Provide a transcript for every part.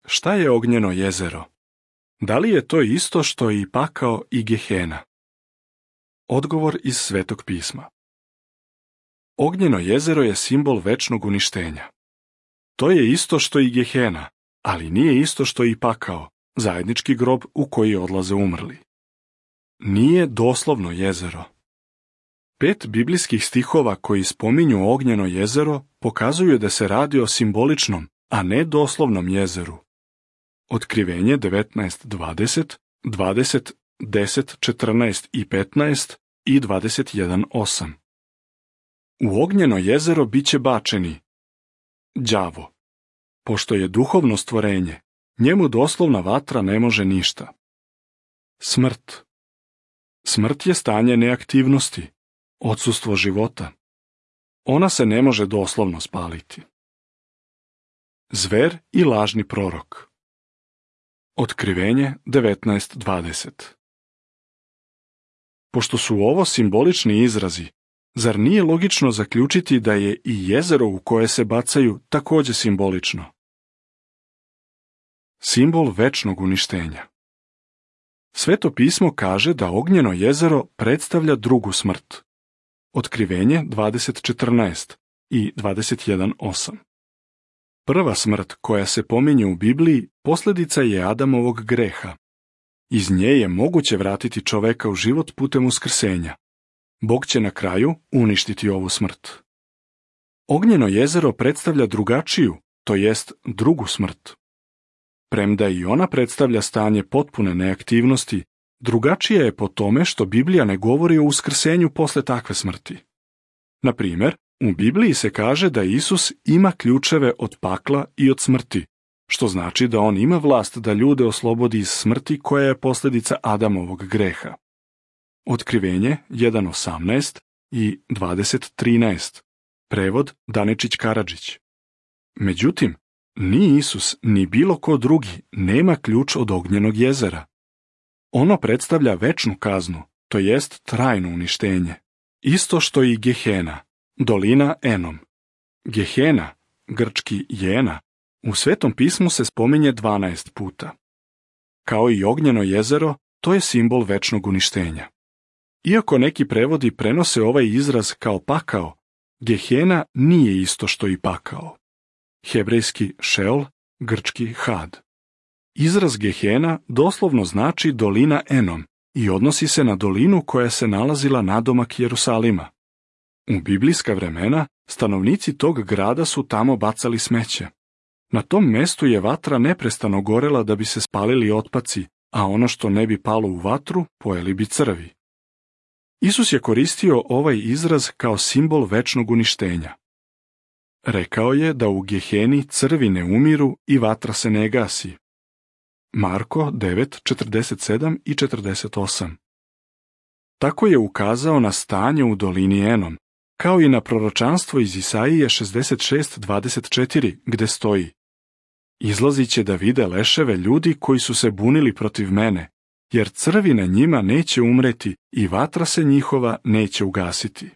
Šta je ognjeno jezero? Da li je to isto što i pakao i Gehena? Odgovor iz Svetog pisma. Ognjeno jezero je simbol večnog uništenja. To je isto što i Gehena, ali nije isto što i pakao, zajednički grob u koji odlaze umrli. Nije doslovno jezero. 5 biblijskih stihova koji spominju ognjeno jezero pokazuju da se radi o simboličnom, a ne doslovnom jezeru. Otkrivenje 19:20, 20:10, 14 i 15 i 21:8. U ognjeno jezero bit će bačeni đavo. Pošto je duhovno stvorenje, njemu doslovna vatra ne može ništa. Smrt. Smrt je stanje neaktivnosti, odsustvo života. Ona se ne može doslovno spaliti. Zver i lažni prorok. Otkrivenje 19:20. Pošto su ovo simbolični izrazi, zar nije logično zaključiti da je i jezero u koje se bacaju također simbolično? Simbol večnog uništenja. Sveto pismo kaže da ognjeno jezero predstavlja drugu smrt. Otkrivenje 20:14 i 21:8. Prva smrt koja se pominje u Bibliji posljedica je Adamovog greha. Iz nje je moguće vratiti čoveka u život putem uskrsenja. Bog će na kraju uništiti ovu smrt. Ognjeno jezero predstavlja drugačiju, to jest drugu smrt. Premda i ona predstavlja stanje potpune neaktivnosti, drugačija je po tome što Biblija ne govori o uskrsenju posle takve smrti. Na primjer, u Bibliji se kaže da Isus ima ključeve od pakla i od smrti, što znači da on ima vlast da ljude oslobodi iz smrti koja je posljedica Adamovog greha. Otkrivenje 1:18 i 20:13. Prevod Danečić Karadžić. Međutim, ni Isus ni bilo ko drugi nema ključ od ognjenog jezera. Ono predstavlja večnu kaznu, to jest trajno uništenje. Isto što i Gehena, dolina Enom. Gehena, grčki jena, u Svetom pismu se spominje 12 puta. Kao i ognjeno jezero, to je simbol večnog uništenja. Iako neki prevodi prenose ovaj izraz kao pakao, Gehena nije isto što i pakao. Hebrejski Šeol, grčki Had. Izraz Gehena doslovno znači dolina Enom i odnosi se na dolinu koja se nalazila nadomak Jerusalima. U biblijska vremena stanovnici tog grada su tamo bacali smeće. Na tom mestu je vatra neprestano gorela da bi se spalili otpaci, a ono što ne bi palo u vatru pojeli bi crvi. Isus je koristio ovaj izraz kao simbol večnog uništenja. Rekao je da u Geheni crvi ne umiru i vatra se ne gasi. Marko 9:47 i 48. Tako je ukazao na stanje u dolini Enom, kao i na proročanstvo iz Isaije 66:24, gde stoji: Izlazit će da vide leševe ljudi koji su se bunili protiv mene, jer crvi na njima neće umreti i vatra se njihova neće ugasiti.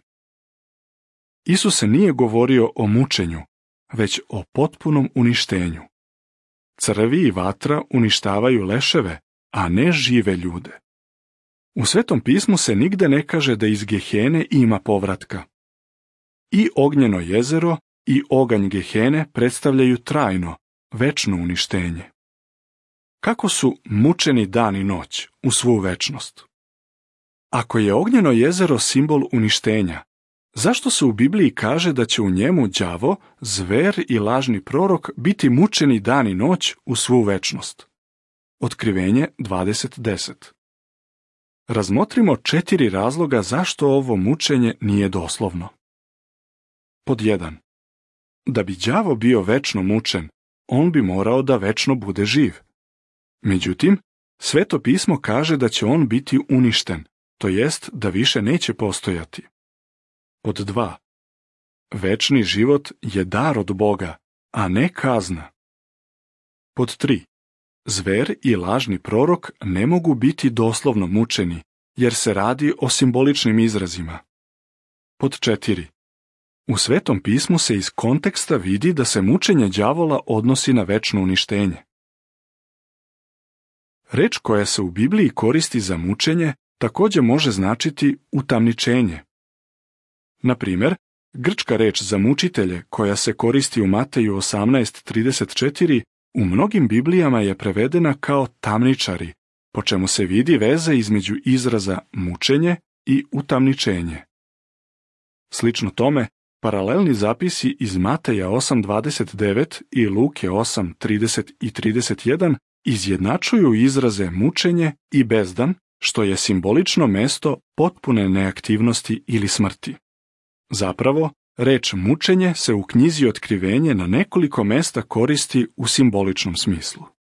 Isus nije govorio o mučenju, već o potpunom uništenju. Crvi i vatra uništavaju leševe, a ne žive ljude. U Svetom pismu se nigde ne kaže da iz Gehene ima povratka. I ognjeno jezero i oganj Gehene predstavljaju trajno, večno uništenje. Kako su mučeni dan i noć u svu večnost? Ako je ognjeno jezero simbol uništenja, zašto se u Bibliji kaže da će u njemu đavo, zver i lažni prorok biti mučeni dan i noć u svu večnost? Otkrivenje 20:10. Razmotrimo 4 razloga zašto ovo mučenje nije doslovno. Pod 1. Da bi đavo bio večno mučen, on bi morao da večno bude živ. Međutim, Sveto pismo kaže da će on biti uništen, to jest da više neće postojati. Pod 2. Večni život je dar od Boga, a ne kazna. Pod 3. Zver i lažni prorok ne mogu biti doslovno mučeni, jer se radi o simboličnim izrazima. Pod 4. U Svetom pismu se iz konteksta vidi da se mučenje đavola odnosi na večno uništenje. Reč koja se u Bibliji koristi za mučenje također može značiti utamničenje. Na primjer, grčka reč za mučitelje koja se koristi u Mateju 18:34 u mnogim Biblijama je prevedena kao tamničari, po čemu se vidi veza između izraza mučenje i utamničenje. Slično tome, paralelni zapisi iz Mateja 8:29 i Luke 8:30 i 31 izjednačuju izraze mučenje i bezdan, što je simbolično mesto potpune neaktivnosti ili smrti. Zapravo, reč mučenje se u knjizi Otkrivenje na nekoliko mesta koristi u simboličnom smislu.